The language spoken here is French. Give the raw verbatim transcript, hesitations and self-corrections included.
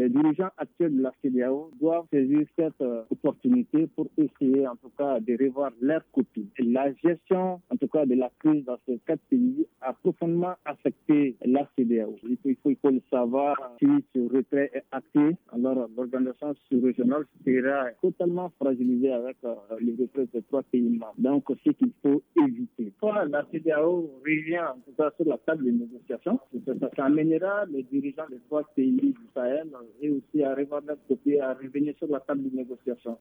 les dirigeants actuels de la C E D E A O doivent saisir cette euh, opportunité pour essayer en tout cas de revoir leur copie. La gestion en tout cas de la crise dans ces quatre pays a profondément affecté la C E D E A O. Il faut, il faut, il faut le savoir, si ce retrait est acté, alors l'organisation sous-régionale sera totalement fragilisée avec euh, le retrait de trois pays membres. Donc ce qu'il faut éviter. Soit la C E D E A O revient en tout cas sur la table de négociation, ça, ça amènera les dirigeants des trois pays du Sahel et aussi à revoir notre copie, à revenir sur la table de négociation.